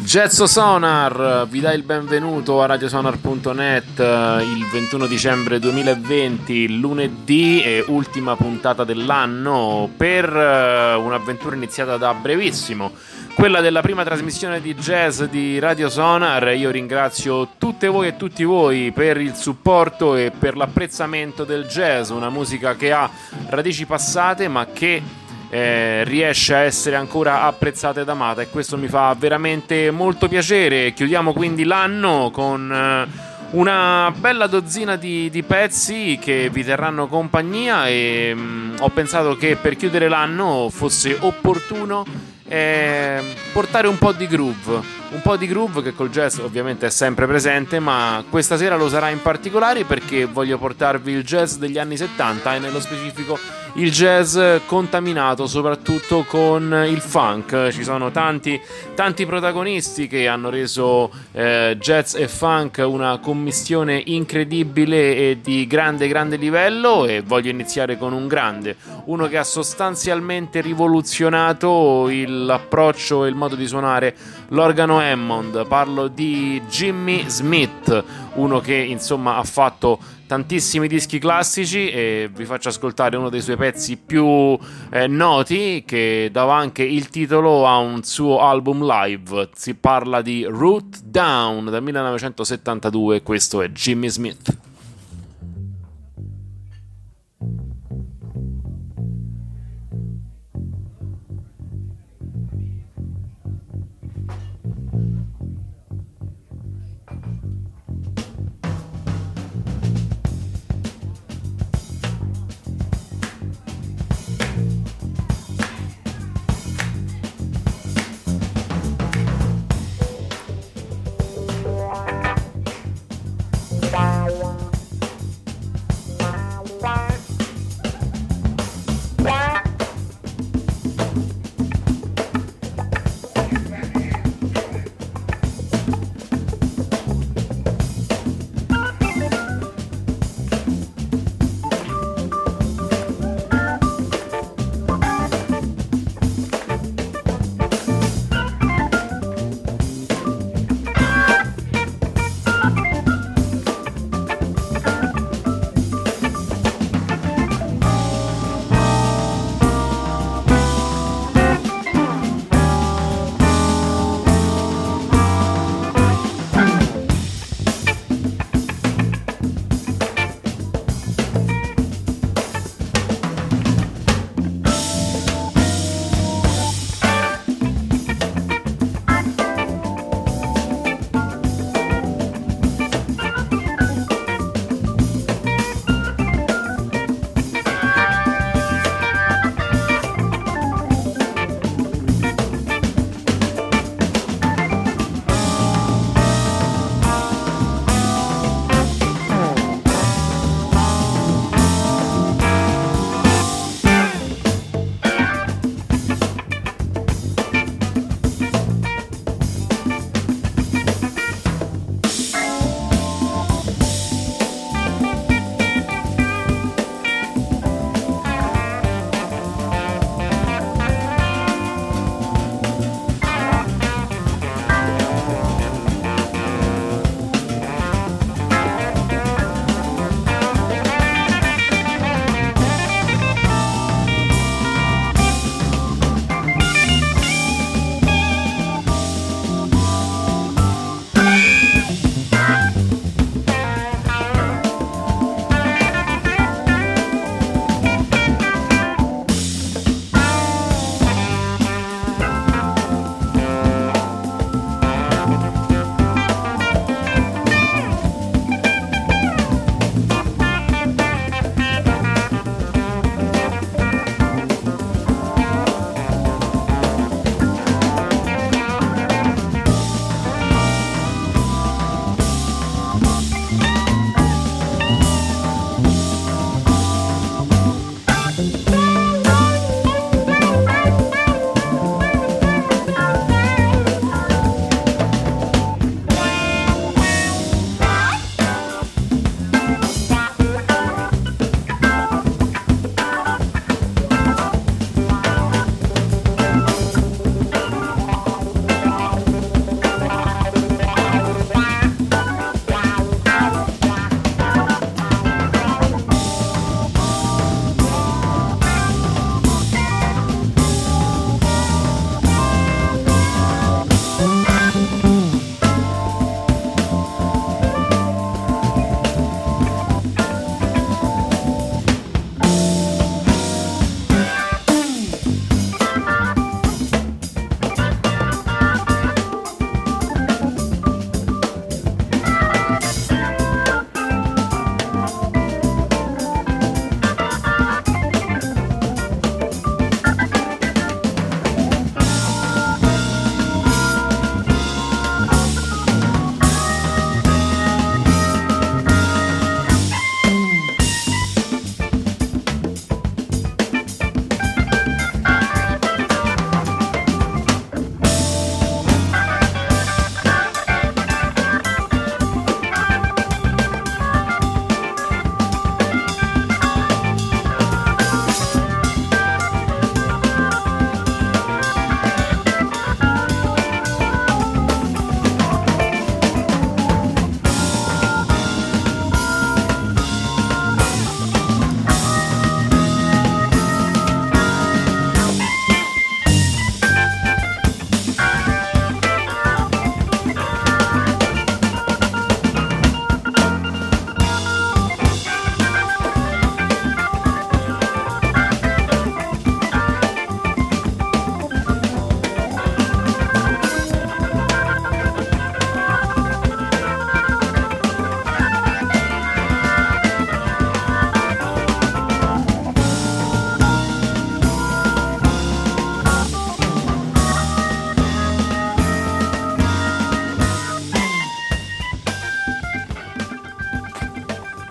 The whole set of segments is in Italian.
Jazz Sonar vi dà il benvenuto a radiosonar.net il 21 dicembre 2020, lunedì e ultima puntata dell'anno per un'avventura iniziata da brevissimo, quella della prima trasmissione di jazz di Radio Sonar. Io ringrazio tutte voi e tutti voi per il supporto e per l'apprezzamento del jazz, una musica che ha radici passate ma che riesce a essere ancora apprezzata ed amata, e questo mi fa veramente molto piacere. Chiudiamo quindi l'anno con una bella dozzina di pezzi che vi terranno compagnia, e ho pensato che per chiudere l'anno fosse opportuno portare un po' di groove che col jazz ovviamente è sempre presente, ma questa sera lo sarà in particolare perché voglio portarvi il jazz degli anni 70 e nello specifico il jazz contaminato soprattutto con il funk. Ci sono tanti protagonisti che hanno reso jazz e funk una commistione incredibile e di grande livello, e voglio iniziare con uno che ha sostanzialmente rivoluzionato l'approccio e il modo di suonare l'organo Hammond. Parlo di Jimmy Smith, uno che insomma ha fatto tantissimi dischi classici, e vi faccio ascoltare uno dei suoi pezzi più noti, che dava anche il titolo a un suo album live. Si parla di Root Down del 1972. Questo è Jimmy Smith.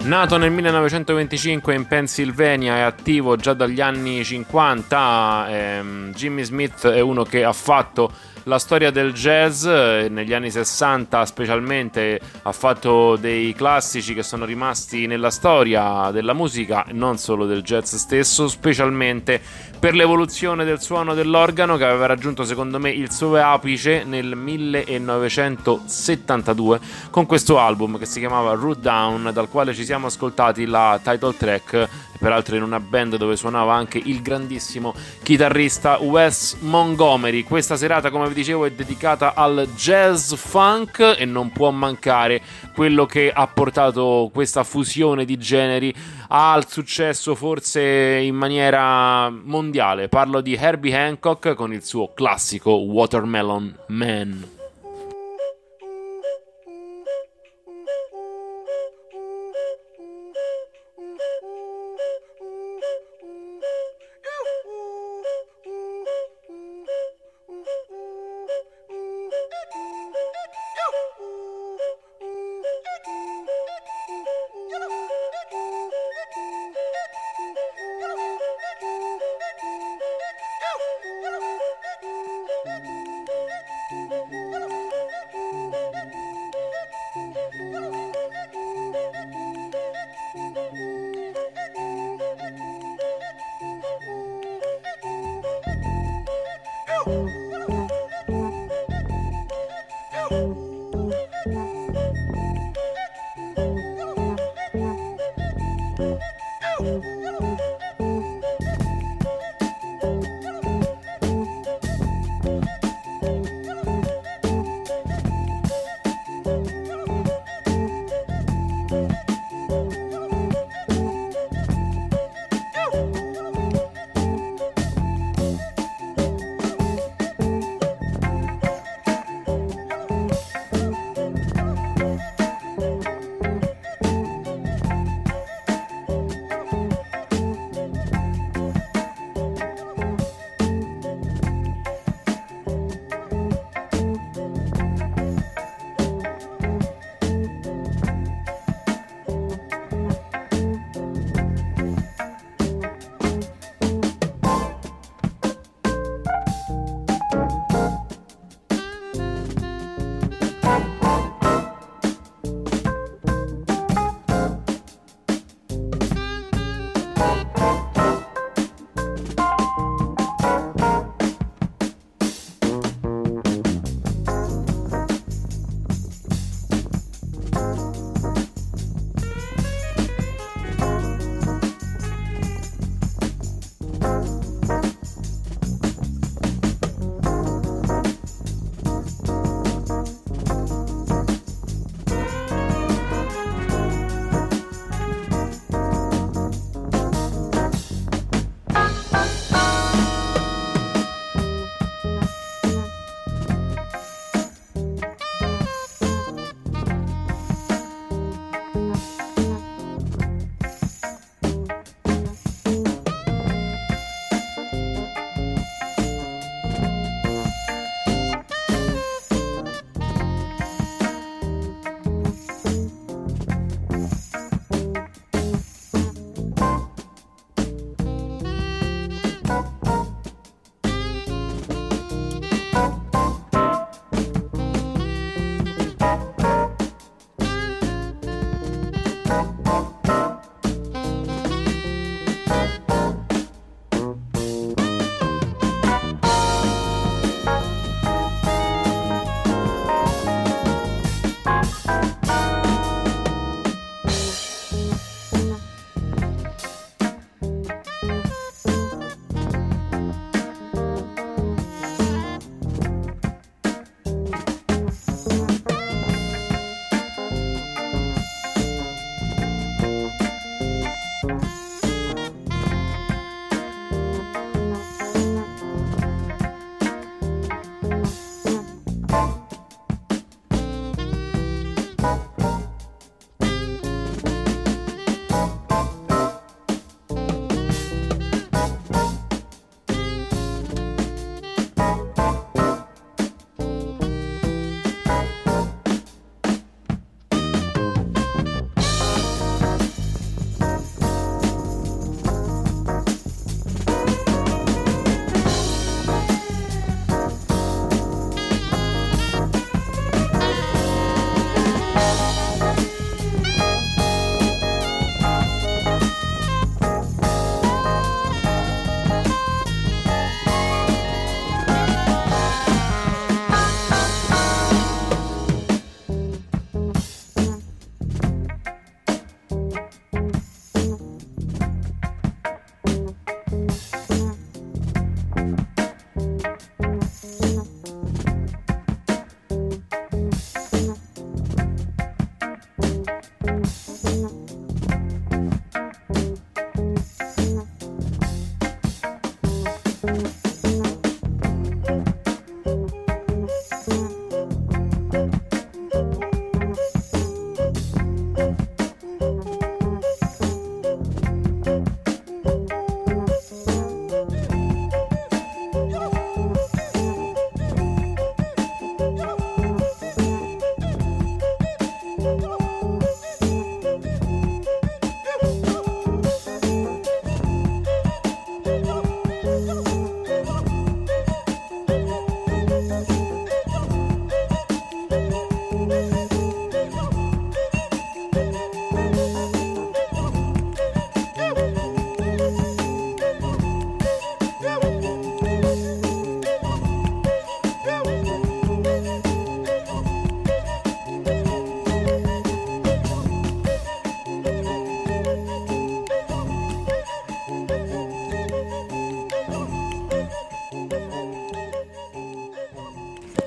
Nato nel 1925 in Pennsylvania, è attivo già dagli anni 50. Jimmy Smith è uno che ha fatto la storia del jazz, negli anni 60 specialmente ha fatto dei classici che sono rimasti nella storia della musica, non solo del jazz stesso, specialmente per l'evoluzione del suono dell'organo, che aveva raggiunto secondo me il suo apice nel 1972 con questo album che si chiamava Root Down, dal quale ci siamo ascoltati la title track, peraltro in una band dove suonava anche il grandissimo chitarrista Wes Montgomery. Questa serata, come vi dicevo, è dedicata al jazz funk e non può mancare quello che ha portato questa fusione di generi al successo forse in maniera mondiale. Parlo di Herbie Hancock con il suo classico Watermelon Man.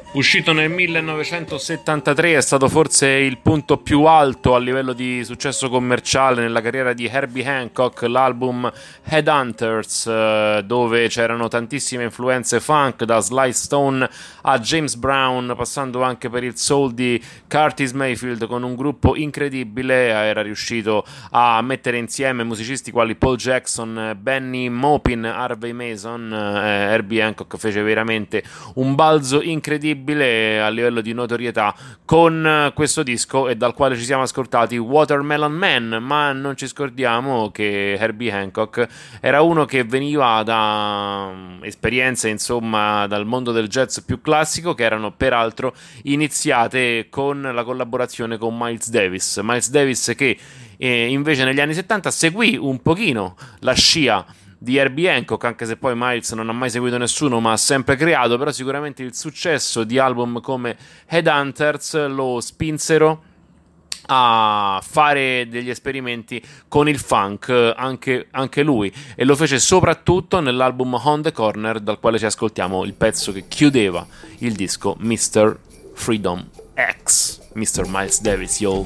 Uscito nel 1973, è stato forse il punto più alto a livello di successo commerciale nella carriera di Herbie Hancock, l'album Headhunters, dove c'erano tantissime influenze funk, da Sly Stone a James Brown, passando anche per il soul di Curtis Mayfield, con un gruppo incredibile. Era riuscito a mettere insieme musicisti quali Paul Jackson, Benny Maupin, Harvey Mason. Herbie Hancock fece veramente un balzo incredibile a livello di notorietà con questo disco, e dal quale ci siamo ascoltati Watermelon Man. Ma non ci scordiamo che Herbie Hancock era uno che veniva da esperienze, insomma, dal mondo del jazz più classico, che erano peraltro iniziate con la collaborazione con Miles Davis che invece negli anni 70 seguì un pochino la scia di Herbie Hancock, anche se poi Miles non ha mai seguito nessuno ma ha sempre creato. Però sicuramente il successo di album come Headhunters lo spinsero a fare degli esperimenti con il funk, anche lui, e lo fece soprattutto nell'album On the Corner, dal quale ci ascoltiamo il pezzo che chiudeva il disco, Mr. Freedom X, Mr. Miles Davis, yo.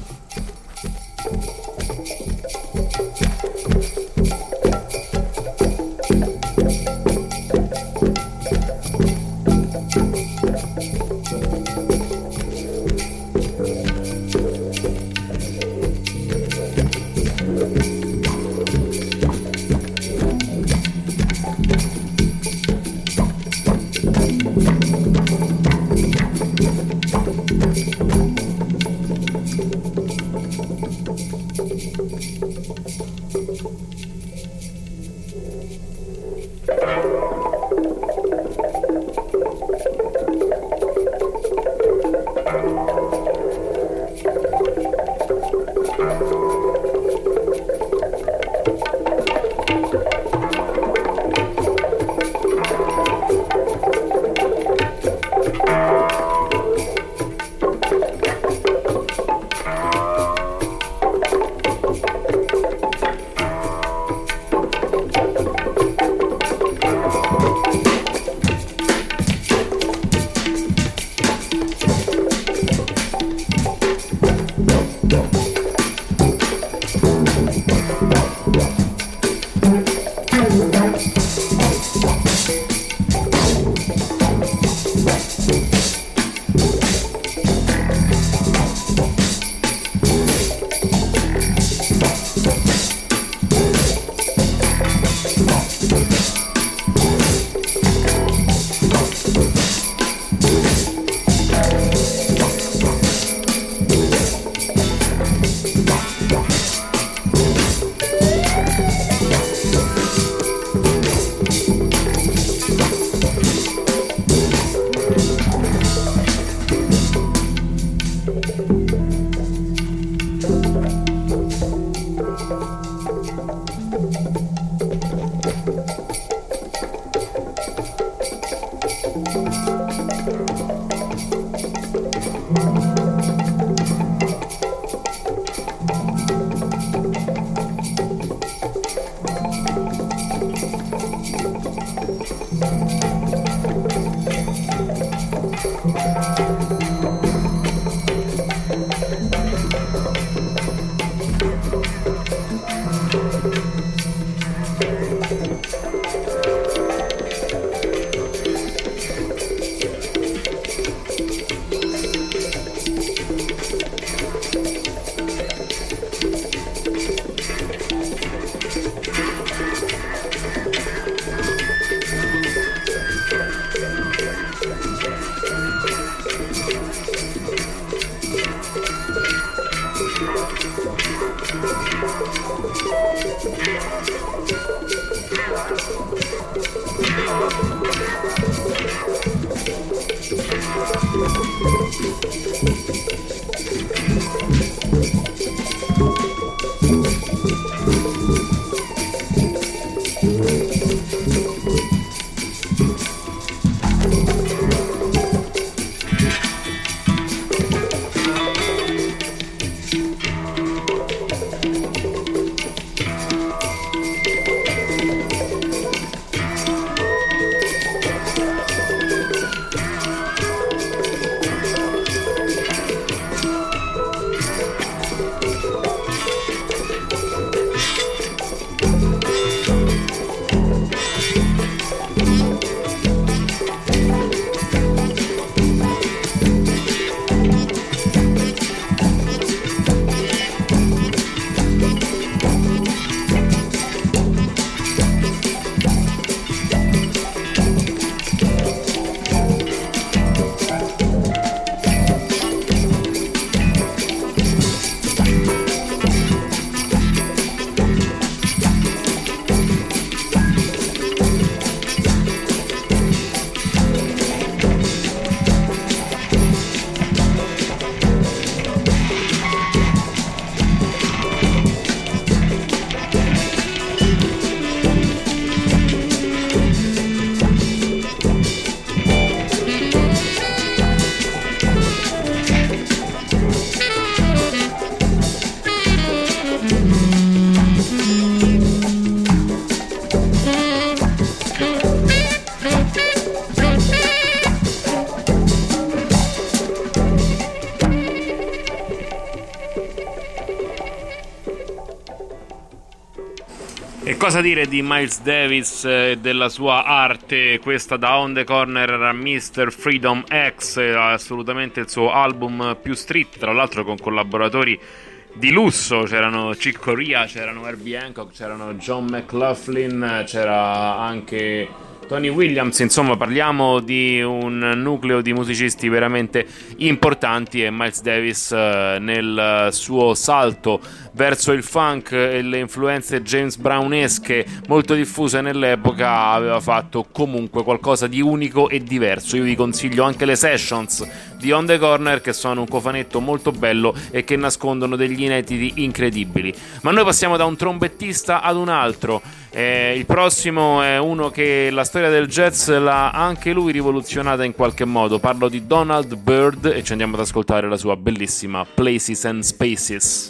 cosa dire di Miles Davis e della sua arte? Questa da On The Corner era Mr. Freedom X, assolutamente il suo album più street, tra l'altro con collaboratori di lusso. C'erano Chick Corea, c'erano Herbie Hancock, c'erano John McLaughlin, c'era anche Tony Williams. Insomma, parliamo di un nucleo di musicisti veramente importanti, e Miles Davis nel suo salto verso il funk e le influenze James Brownesche molto diffuse nell'epoca aveva fatto comunque qualcosa di unico e diverso. Io vi consiglio anche le sessions di On The Corner, che sono un cofanetto molto bello e che nascondono degli inediti incredibili. Ma noi passiamo da un trombettista ad un altro. Il prossimo è uno che la storia del jazz l'ha anche lui rivoluzionata in qualche modo. Parlo di Donald Byrd e ci andiamo ad ascoltare la sua bellissima Places and Spaces.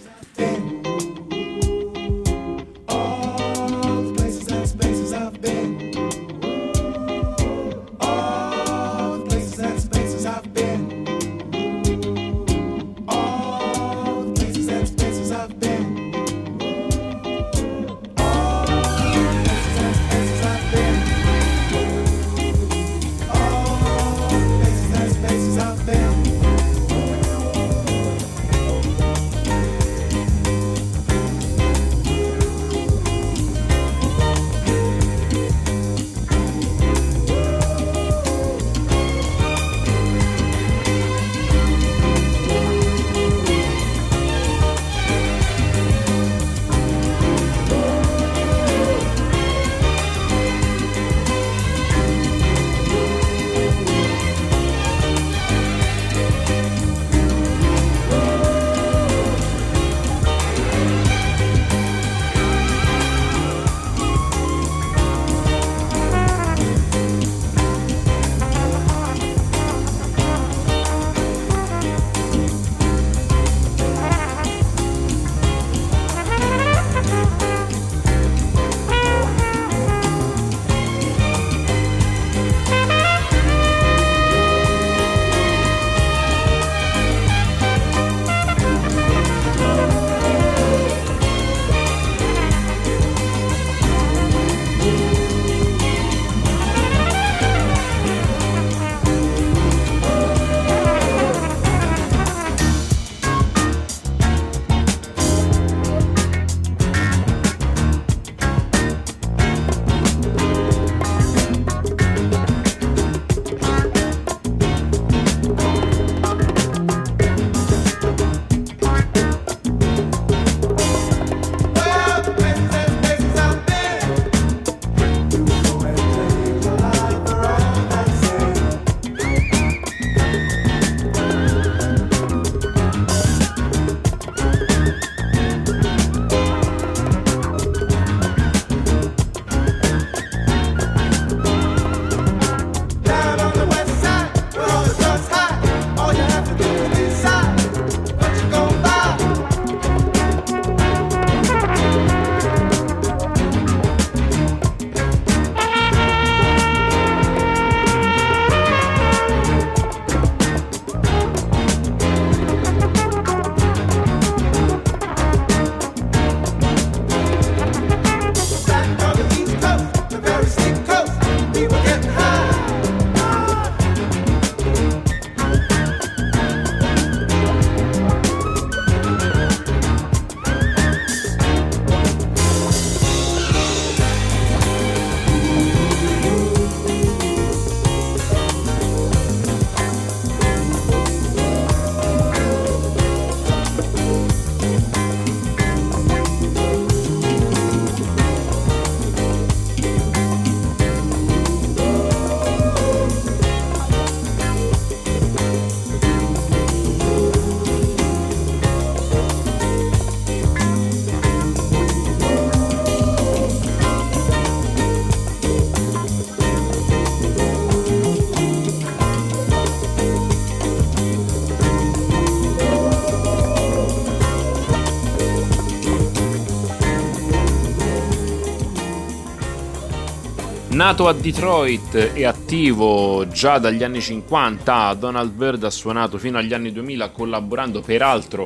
Nato a Detroit e attivo già dagli anni 50, Donald Byrd ha suonato fino agli anni 2000, collaborando peraltro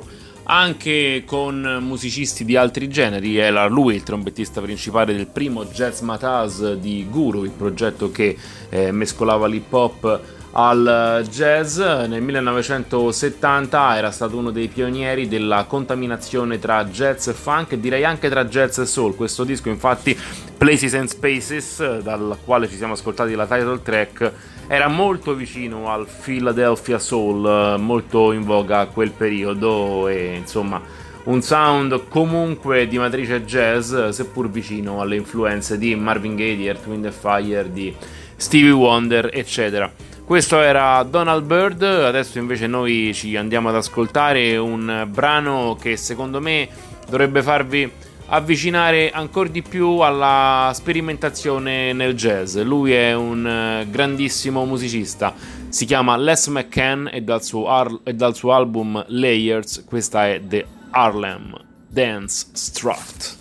anche con musicisti di altri generi. Era lui il trombettista principale del primo Jazz Mataz di Guru, il progetto che mescolava l'hip hop al jazz. Nel 1970 era stato uno dei pionieri della contaminazione tra jazz e funk, e direi anche tra jazz e soul. Questo disco, infatti, Places and Spaces, dal quale ci siamo ascoltati la title track, era molto vicino al Philadelphia Soul, molto in voga a quel periodo, e insomma un sound comunque di matrice jazz, seppur vicino alle influenze di Marvin Gaye, di Earth, Wind and Fire, di Stevie Wonder, eccetera. Questo era Donald Byrd. Adesso invece noi ci andiamo ad ascoltare un brano che secondo me dovrebbe farvi avvicinare ancora di più alla sperimentazione nel jazz. Lui è un grandissimo musicista, si chiama Les McCann, e dal suo album Layers questa è The Harlem Dance Strut.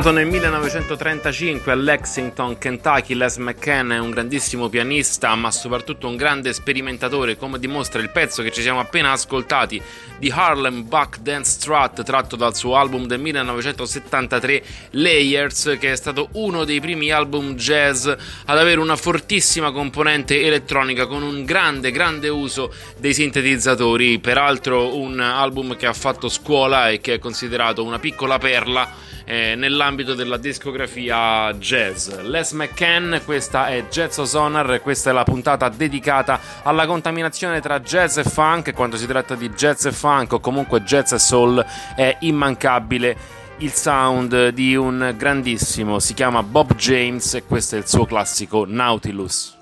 Nato nel 1935 a Lexington, Kentucky, Les McCann è un grandissimo pianista, ma soprattutto un grande sperimentatore, come dimostra il pezzo che ci siamo appena ascoltati di Harlem Buck Dance Strut, tratto dal suo album del 1973 Layers, che è stato uno dei primi album jazz ad avere una fortissima componente elettronica con un grande uso dei sintetizzatori. Peraltro un album che ha fatto scuola e che è considerato una piccola perla nell'ambito della discografia jazz. Les McCann, questa è Jazz o Sonar, questa è la puntata dedicata alla contaminazione tra jazz e funk. Quando si tratta di jazz e funk, o comunque jazz e soul, è immancabile il sound di un grandissimo, si chiama Bob James, e questo è il suo classico Nautilus.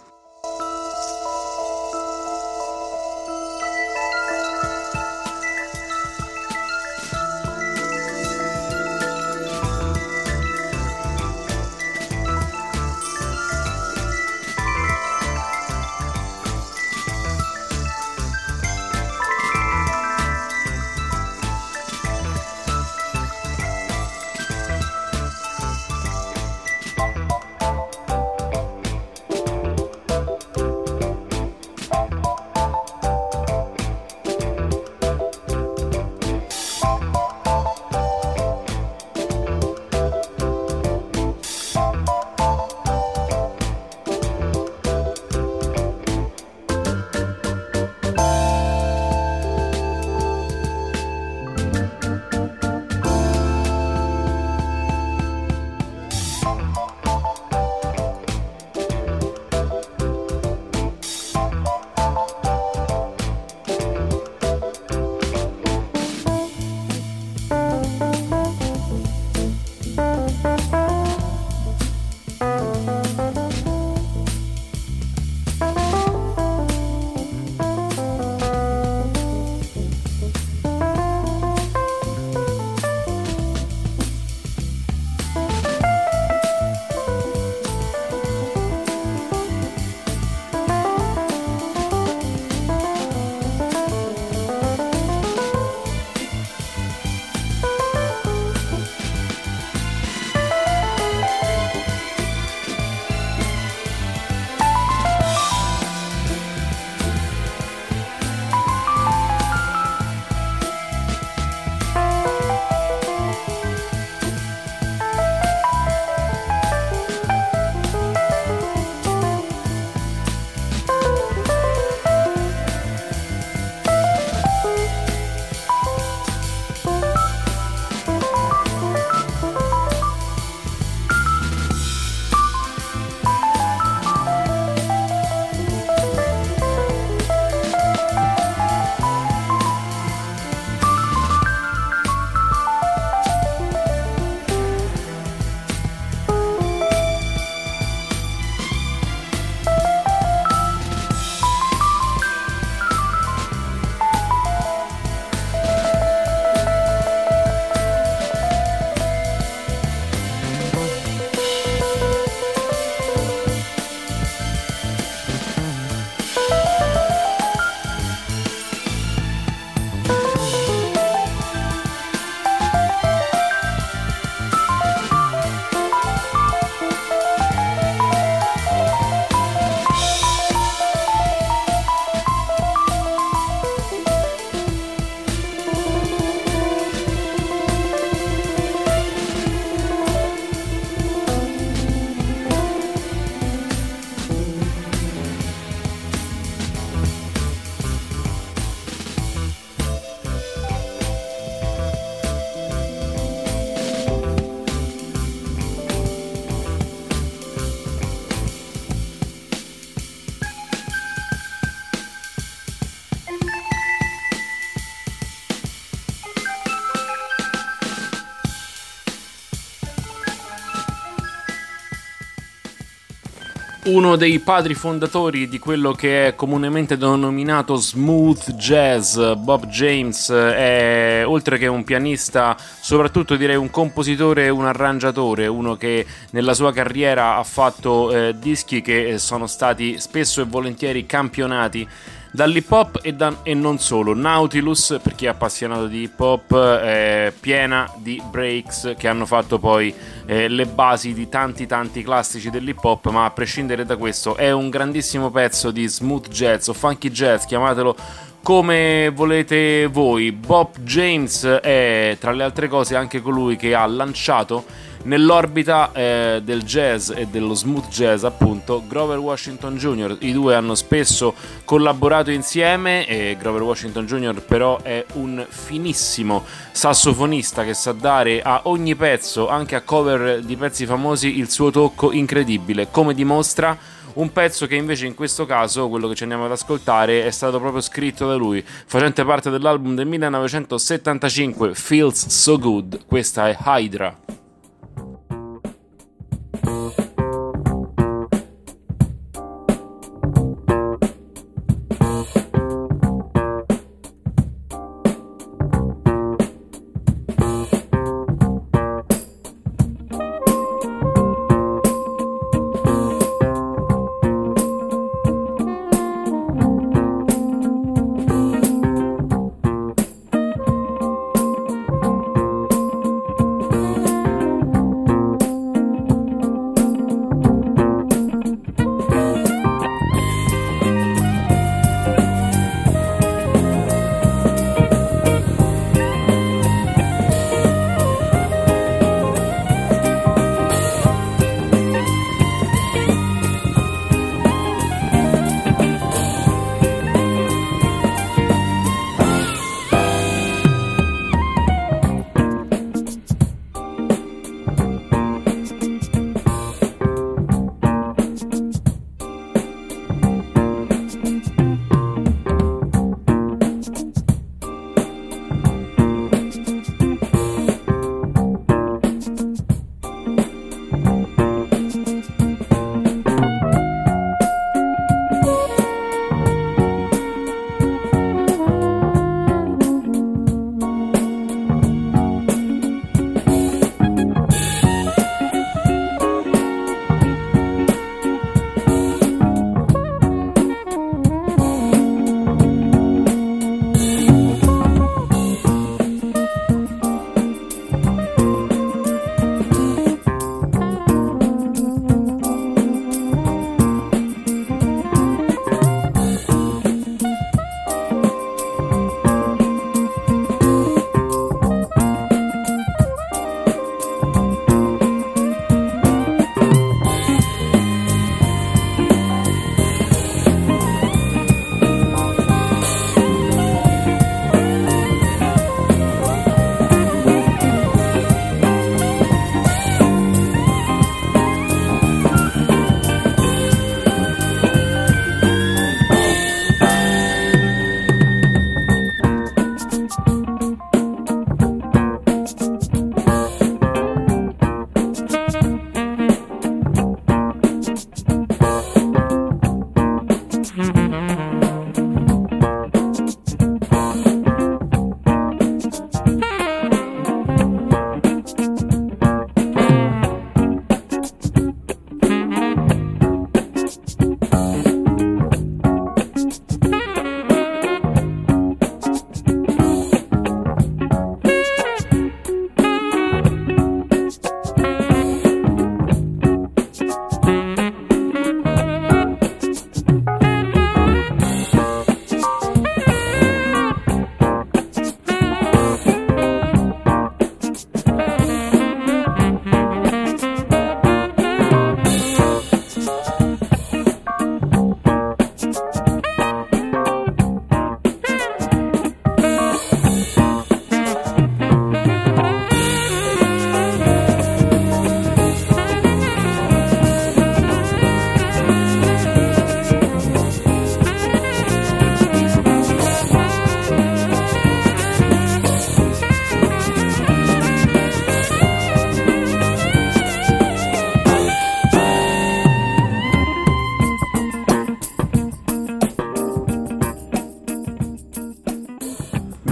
Uno dei padri fondatori di quello che è comunemente denominato smooth jazz, Bob James, è, oltre che un pianista, soprattutto direi un compositore e un arrangiatore, uno che nella sua carriera ha fatto dischi che sono stati spesso e volentieri campionati dall'hip hop e non solo. Nautilus, per chi è appassionato di hip hop, è piena di breaks che hanno fatto poi le basi di tanti classici dell'hip hop, ma a prescindere da questo è un grandissimo pezzo di smooth jazz o funky jazz, chiamatelo come volete voi. Bob James è tra le altre cose anche colui che ha lanciato nell'orbita del jazz e dello smooth jazz appunto Grover Washington Jr. I due hanno spesso collaborato insieme e Grover Washington Jr. però è un finissimo sassofonista che sa dare a ogni pezzo, anche a cover di pezzi famosi, il suo tocco incredibile, come dimostra un pezzo che invece in questo caso, quello che ci andiamo ad ascoltare, è stato proprio scritto da lui, facente parte dell'album del 1975 Feels So Good. Questa è Hydra.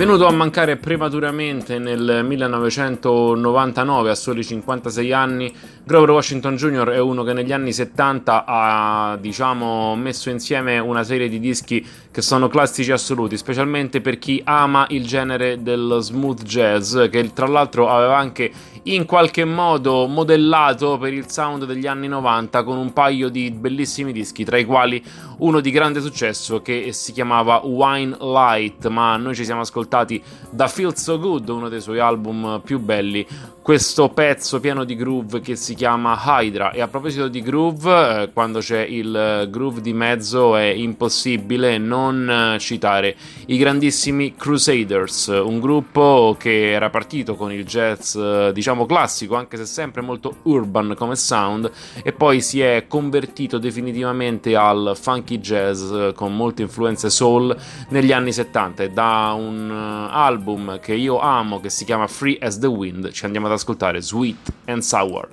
venuto a mancare prematuramente nel 1999 a soli 56 anni. Grover Washington Jr. è uno che negli anni 70 ha, diciamo, messo insieme una serie di dischi che sono classici assoluti, specialmente per chi ama il genere del smooth jazz, che tra l'altro aveva anche in qualche modo modellato per il sound degli anni 90 con un paio di bellissimi dischi, tra i quali uno di grande successo che si chiamava Wine Light, ma noi ci siamo ascoltati da Feel So Good, uno dei suoi album più belli, questo pezzo pieno di groove che si chiama Hydra. E a proposito di groove, quando c'è il groove di mezzo è impossibile non citare i grandissimi Crusaders, un gruppo che era partito con il jazz diciamo classico, anche se sempre molto urban come sound, e poi si è convertito definitivamente al funky jazz con molte influenze soul negli anni 70, e da un album che io amo che si chiama Free as the Wind ci andiamo ad ascoltare Sweet and Sour.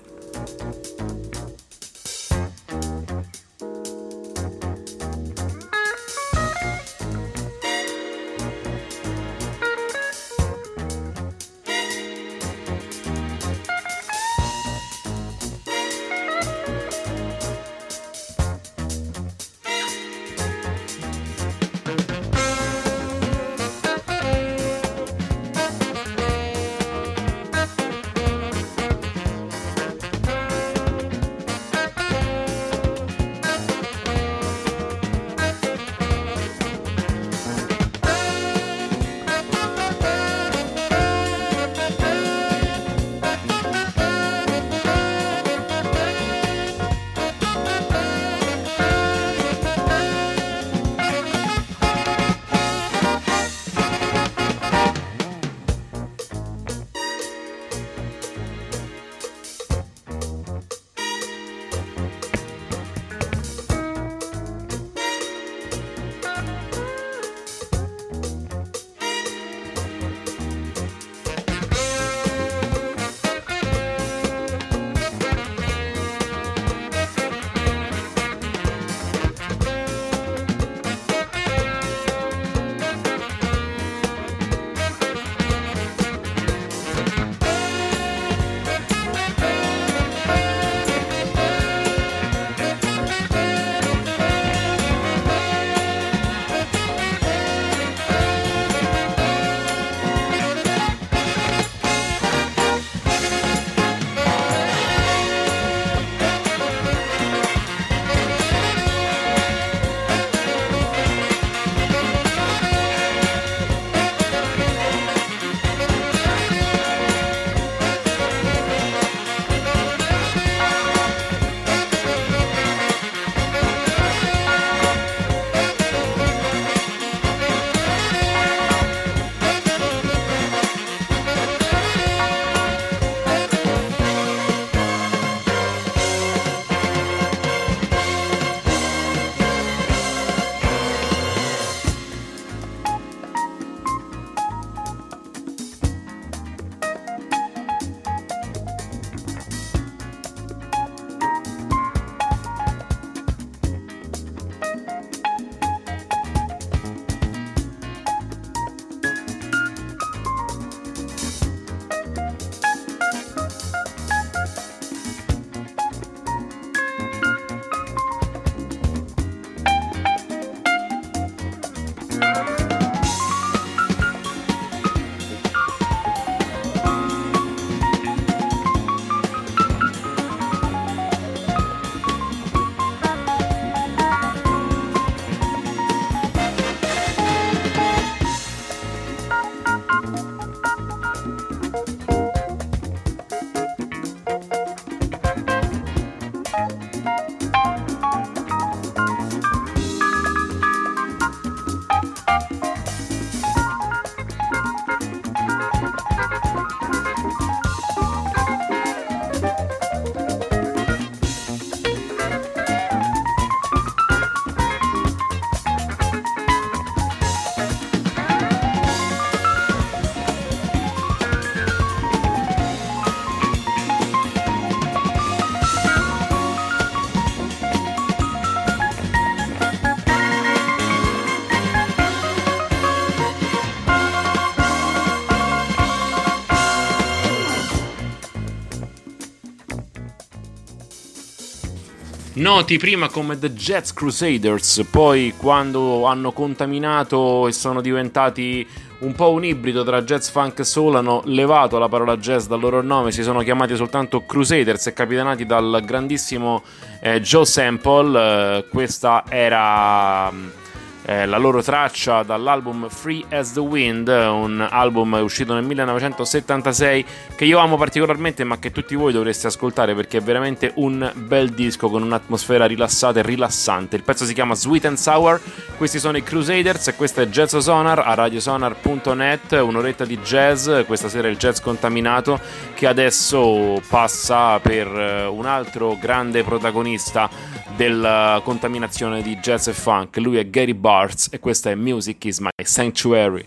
Noti prima come The Jazz Crusaders, poi quando hanno contaminato e sono diventati un po' un ibrido tra jazz, funk e soul, hanno levato la parola jazz dal loro nome, si sono chiamati soltanto Crusaders e capitanati dal grandissimo Joe Sample. Questa era la loro traccia dall'album Free as the Wind, un album uscito nel 1976 che io amo particolarmente, ma che tutti voi dovreste ascoltare perché è veramente un bel disco con un'atmosfera rilassata e rilassante. Il pezzo si chiama Sweet and Sour, questi sono i Crusaders e questo è Jazz Sonar a radiosonar.net, un'oretta di jazz. Questa sera il jazz contaminato, che adesso passa per un altro grande protagonista della contaminazione di jazz e funk. Lui è Gary Bartz e questa è Music is My Sanctuary.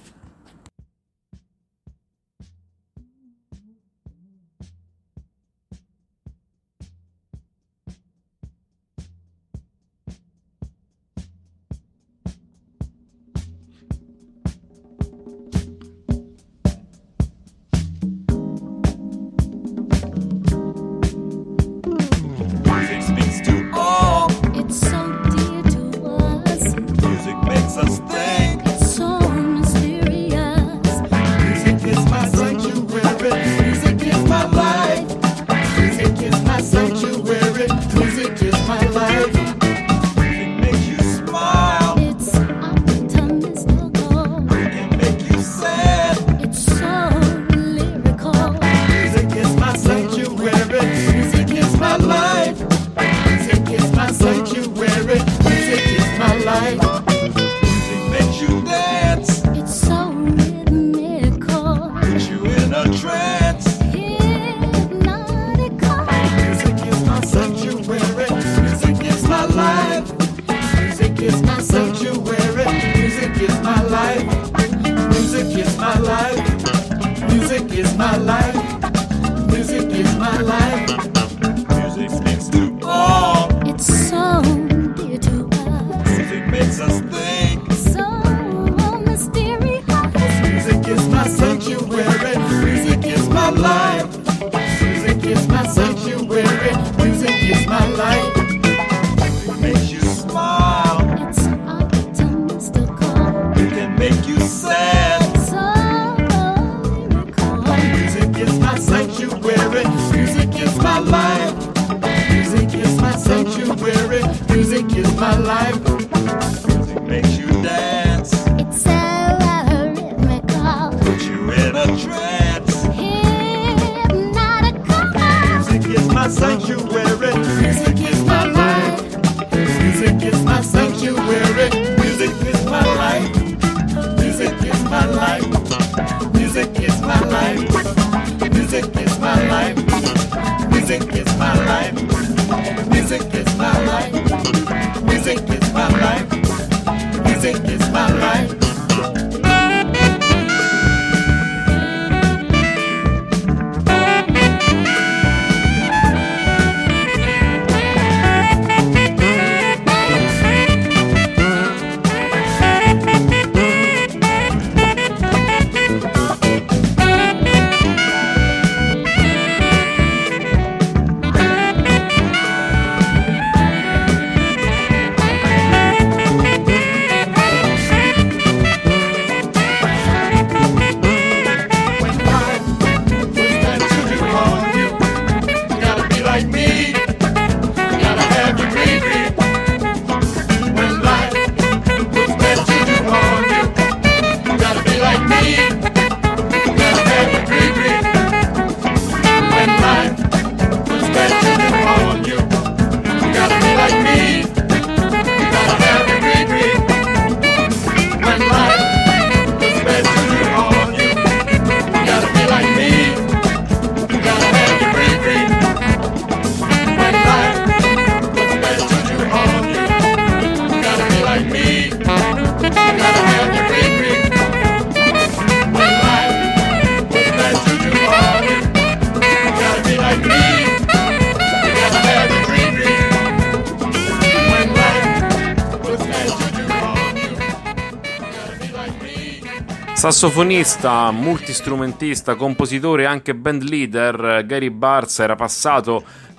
Sassofonista, multistrumentista, compositore e anche band leader, Gary Bartz era passato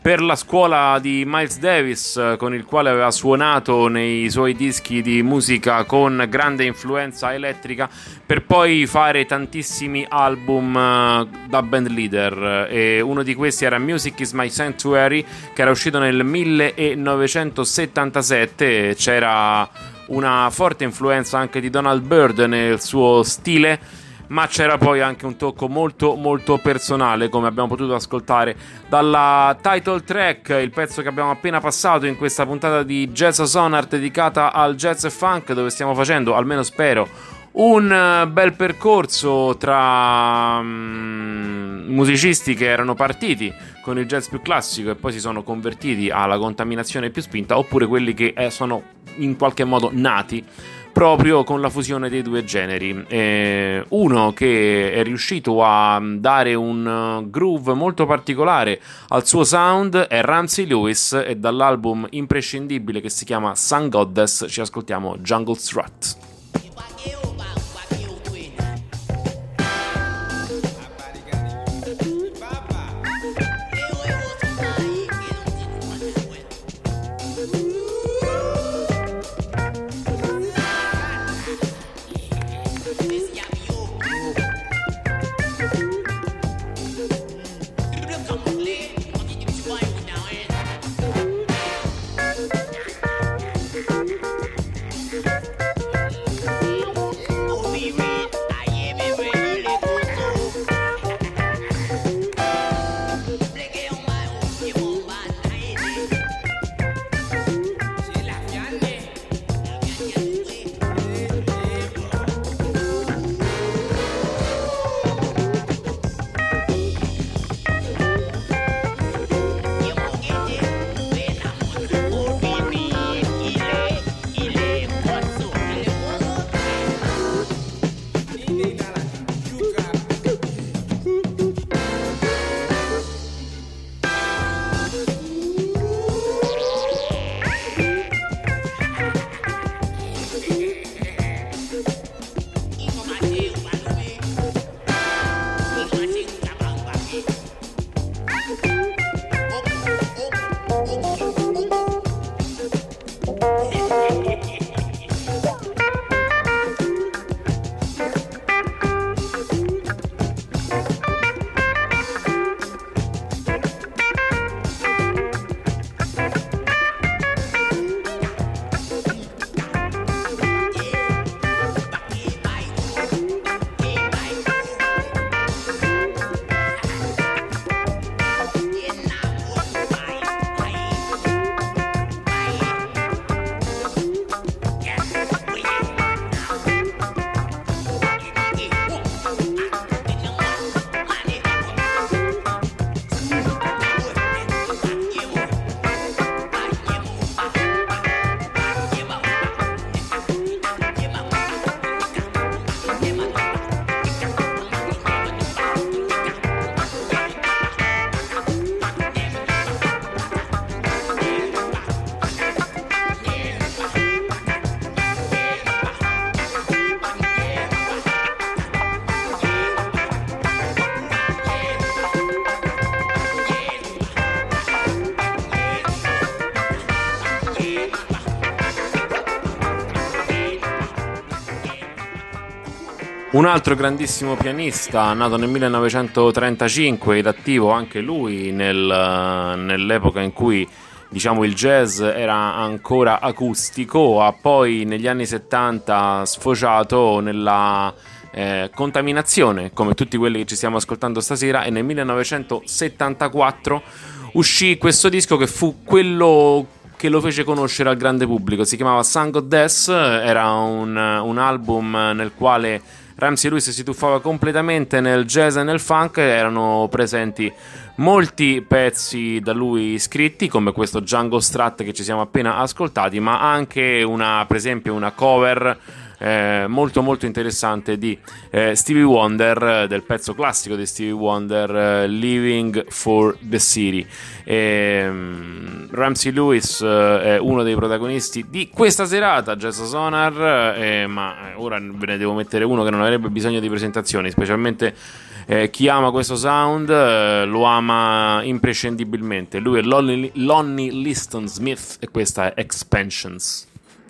per la scuola di Miles Davis, con il quale aveva suonato nei suoi dischi di musica con grande influenza elettrica, per poi fare tantissimi album da band leader, e uno di questi era Music is My Sanctuary, che era uscito nel 1977. C'era una forte influenza anche di Donald Byrd nel suo stile, ma c'era poi anche un tocco molto molto personale, come abbiamo potuto ascoltare dalla title track, il pezzo che abbiamo appena passato in questa puntata di Jazz Sonar dedicata al jazz e funk, dove stiamo facendo, almeno spero, un bel percorso tra musicisti che erano partiti con il jazz più classico e poi si sono convertiti alla contaminazione più spinta, oppure quelli che sono in qualche modo nati proprio con la fusione dei due generi. Uno che è riuscito a dare un groove molto particolare al suo sound è Ramsey Lewis, e dall'album imprescindibile che si chiama Sun Goddess ci ascoltiamo Jungle Strut. Un altro grandissimo pianista, nato nel 1935 ed attivo anche lui nell'epoca in cui, diciamo, il jazz era ancora acustico, ha poi negli anni 70 sfociato nella contaminazione, come tutti quelli che ci stiamo ascoltando stasera, e nel 1974 uscì questo disco che fu quello che lo fece conoscere al grande pubblico. Si chiamava Sun Goddess, era un album nel quale Ramsey Lewis si tuffava completamente nel jazz e nel funk. Erano presenti molti pezzi da lui scritti, come questo Jungle Strut che ci siamo appena ascoltati, ma anche per esempio una cover molto molto interessante di Stevie Wonder, del pezzo classico di Stevie Wonder, Living for the City. Ramsey Lewis è uno dei protagonisti di questa serata Jazz Sonar, ma ora ve ne devo mettere uno che non avrebbe bisogno di presentazioni, specialmente Chi ama questo sound lo ama imprescindibilmente. Lui è Lonnie Liston Smith e questa è Expansions.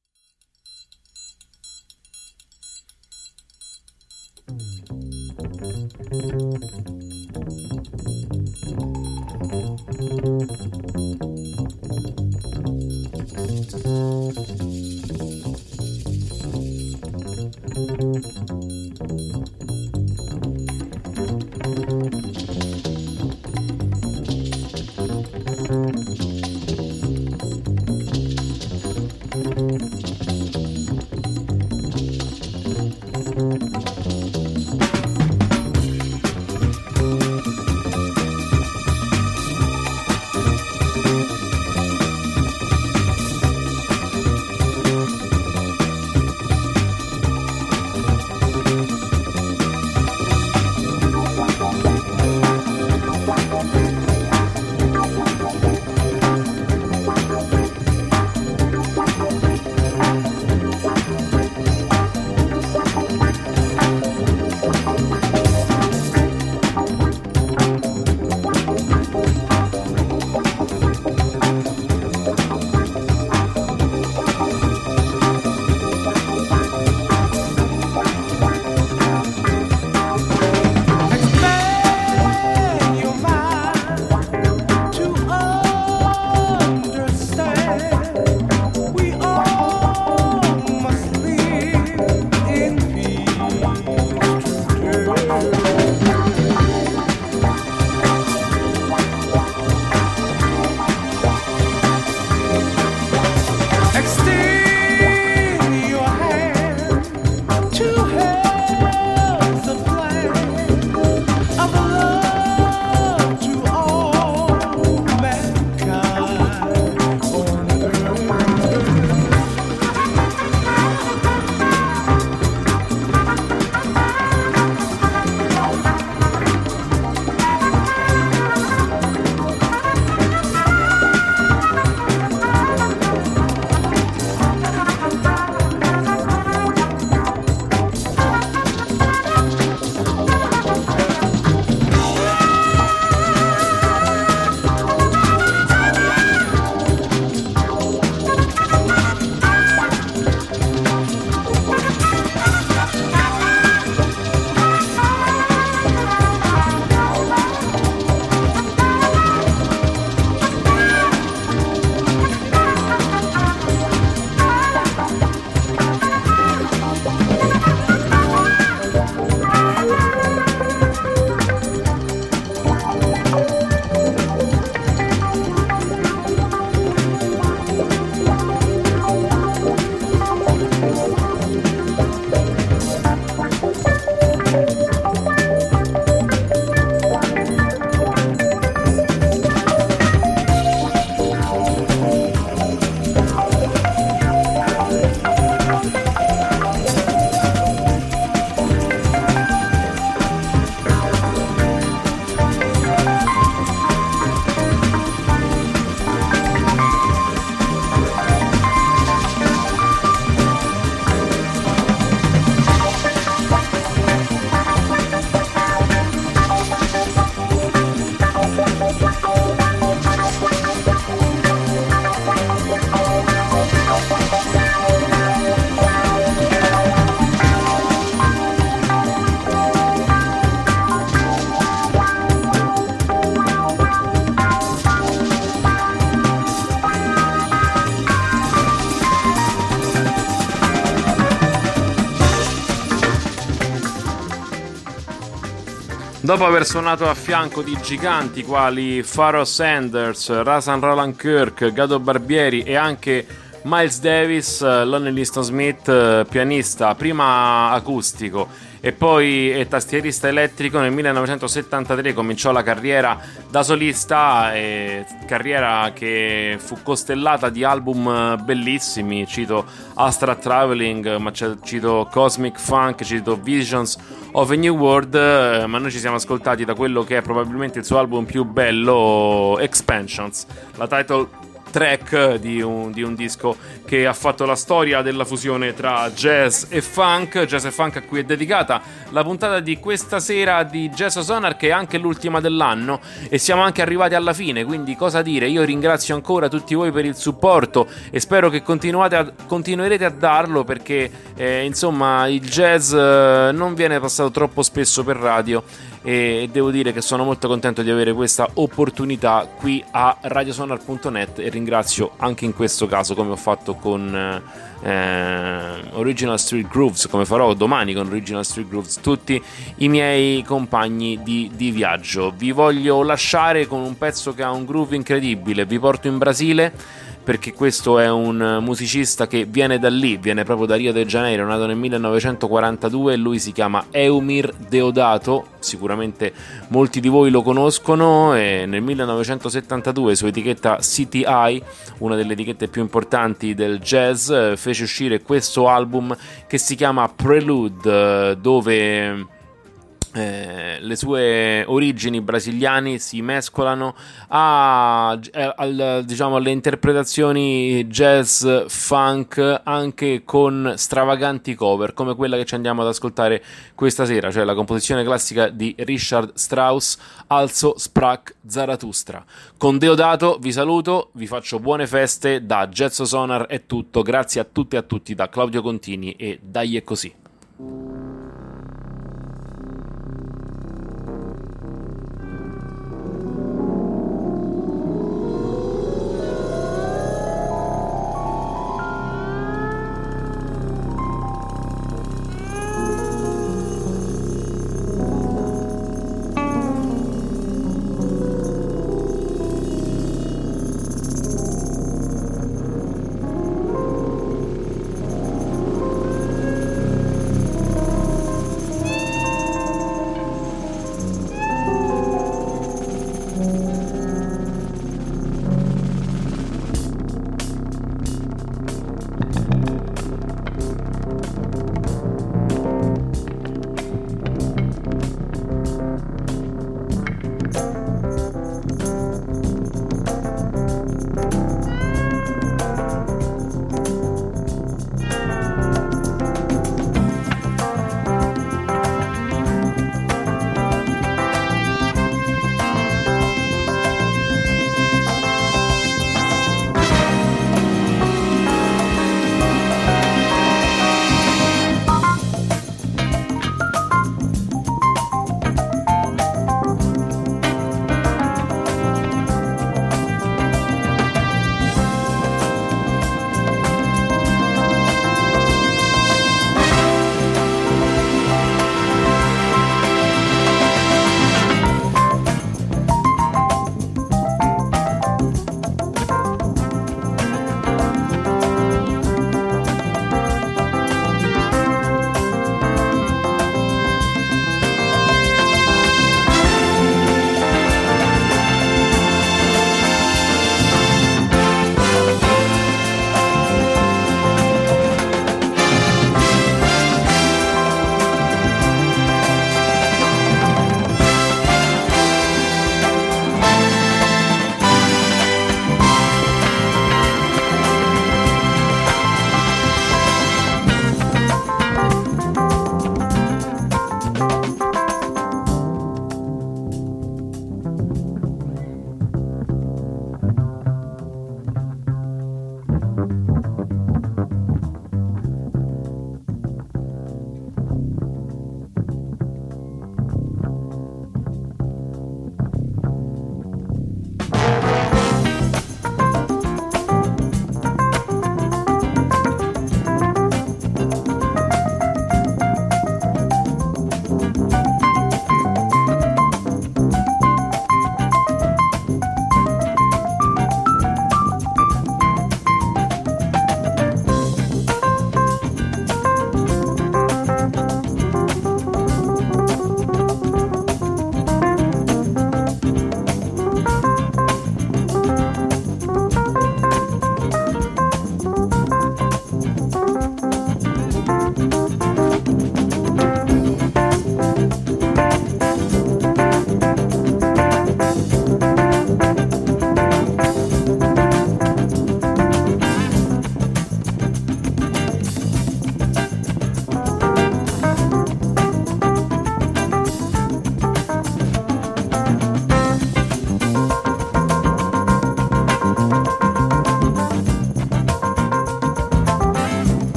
Dopo aver suonato a fianco di giganti quali Pharoah Sanders, Rahsaan Roland Kirk, Gado Barbieri e anche Miles Davis, Lonnie Liston Smith, pianista prima acustico e poi tastierista elettrico, nel 1973 cominciò la carriera da solista, carriera che fu costellata di album bellissimi. Cito Astra Traveling, ma cito Cosmic Funk, cito Visions of a New World, ma noi ci siamo ascoltati da quello che è probabilmente il suo album più bello, Expansions, la title track di un disco che ha fatto la storia della fusione tra jazz e funk a cui è dedicata la puntata di questa sera di Jazz o Sonar, che è anche l'ultima dell'anno, e siamo anche arrivati alla fine, quindi cosa dire? Io ringrazio ancora tutti voi per il supporto e spero che continuerete a darlo, perché insomma il jazz non viene passato troppo spesso per radio, e devo dire che sono molto contento di avere questa opportunità qui a radiosonar.net, e ringrazio anche in questo caso, come ho fatto con Original Street Grooves, come farò domani con Original Street Grooves, tutti i miei compagni di viaggio. Vi voglio lasciare con un pezzo che ha un groove incredibile, vi porto in Brasile, perché questo è un musicista che viene da lì, viene proprio da Rio de Janeiro, nato nel 1942, lui si chiama Eumir Deodato, sicuramente molti di voi lo conoscono, e nel 1972 su etichetta CTI, una delle etichette più importanti del jazz, fece uscire questo album che si chiama Prelude, dove le sue origini brasiliane si mescolano alle interpretazioni jazz funk, anche con stravaganti cover come quella che ci andiamo ad ascoltare questa sera, cioè la composizione classica di Richard Strauss, Also sprach Zarathustra. Con Deodato vi saluto, vi faccio buone feste, da Jazz o Sonar è tutto, grazie a tutti e a tutti da Claudio Contini e dai è così.